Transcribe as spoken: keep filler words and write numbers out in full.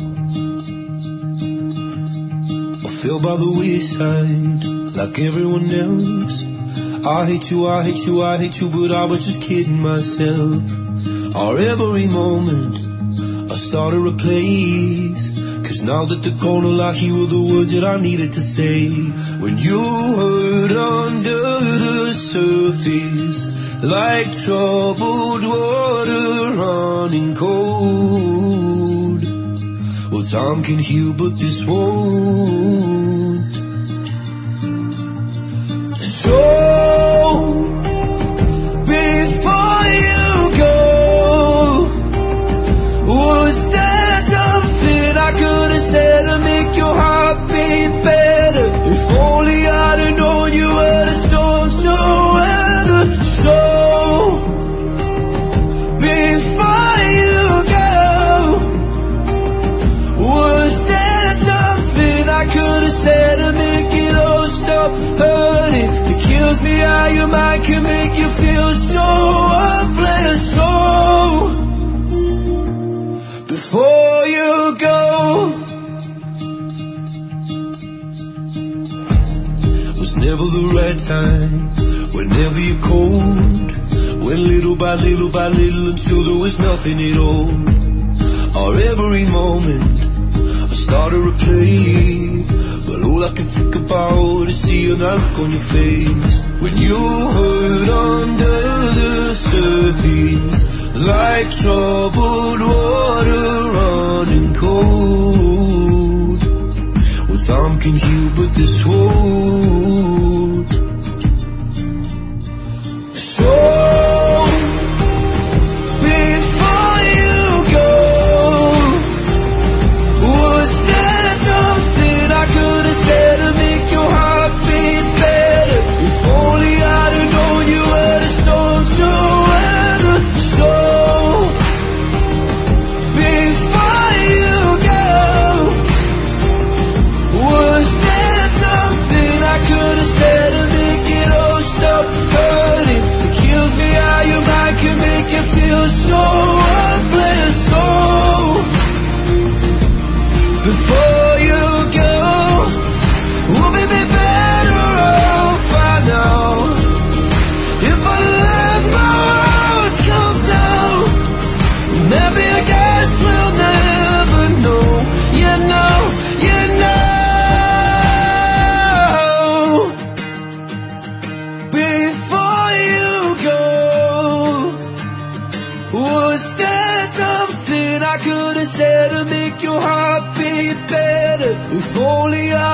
I fell by the wayside like everyone else. I hate you, I hate you, I hate you, but I was just kidding myself. Our every moment I started a place, cause now that they're gone, all I hear were the words that I needed to say. When you hurt under the surface, like troubled water running cold. Well, time can heal, but this won't. So, before you go, was there something I could have said to make your heart beat better? If only I'd have known you were the storms, no weather. So, before you go, was there something I could have said to make it all stop hurting? It kills me how your mind can make you feel so worthless. So, before you go, was never the right time, whenever you're cold. Went little by little by little until there was nothing at all. Or every moment I started to replay, but all I can think about is seeing that look on your face. When you hurt under the surface, like troubled water running cold. Well, time can heal, but this won't. So, before you go, was there something I could have said to make your heart beat better? If only I'd have known you were the storm to weather. So, before you go, was there something I could have said to make it all stop hurting? It kills me how your mind can make you feel so worthless. So, before you go, would we be better off by now if I let my walls come down? Maybe I guess we'll never know. You know, you know. Before you go, was there something I could have said to make your heart beat better? If only I